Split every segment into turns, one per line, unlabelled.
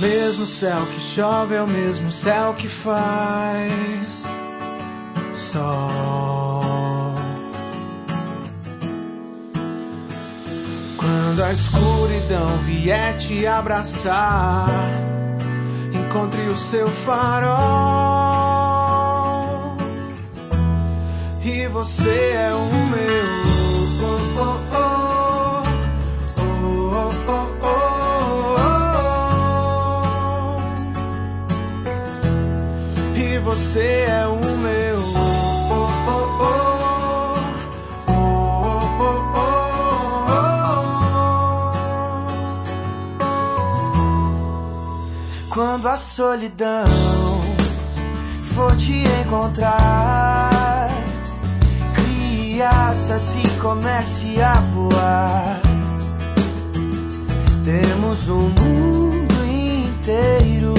mesmo céu que chove é o mesmo céu que faz sol. Quando a escuridão vier te abraçar, encontre o seu farol. E você é o meu. E você é o meu. Quando a solidão for te encontrar, crie asas e comece a voar. Temos um mundo inteiro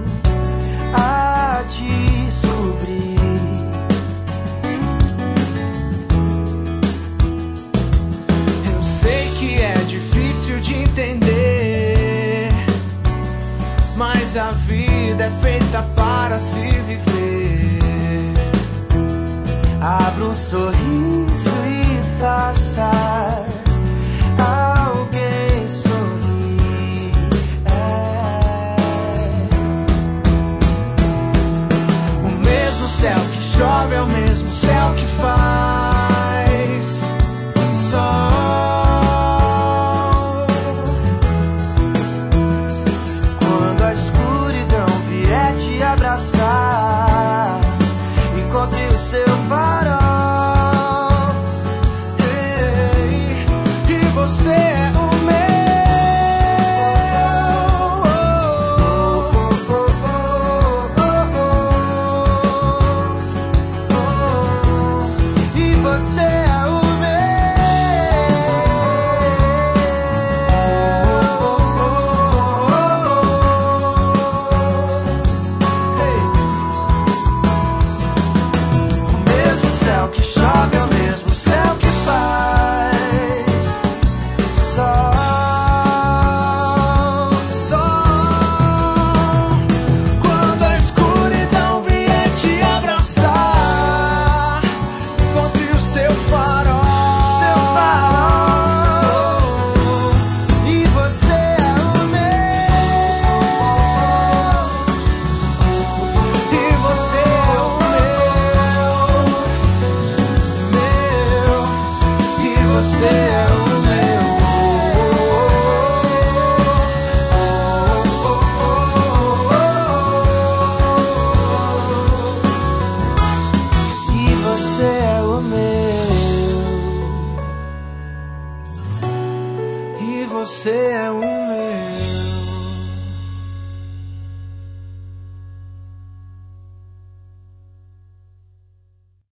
a descobrir. Eu sei que é difícil de entender, mas a vida é feita para se viver. Abra um sorriso e faça alguém sorrir. O mesmo céu que chove é o mesmo céu que faz sol. Abraçar, encontre o seu farol. E você é o meu. E você é o que chove é o mesmo céu que faz sol, sol. Quando a escuridão vier te abraçar, encontre o seu farol, seu farol. E você é o meu. E você é o você é o meu. E você é o meu. E você é o meu.